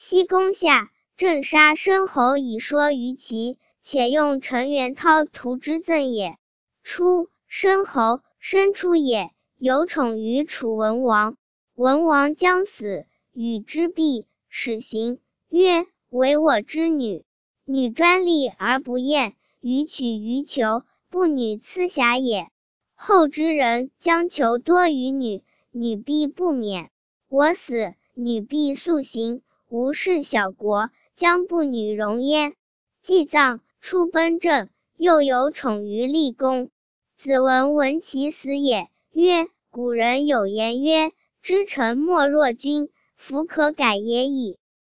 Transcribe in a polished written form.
西宫下，正杀申侯以说于齐，且用陈元涛图之赠也。初，申侯，申出也，有宠于楚文王。文王将死，与之避，始行，曰：为我之女。女专利而不厌，予取于求，不女赐瑕也。后之人将求多于女，女必不免。我死，女必速行，无事小国，将不女容焉。既葬，出奔郑，又有宠于厉公。子文闻其死也，曰：古人有言曰：知臣莫若君，夫可改也已。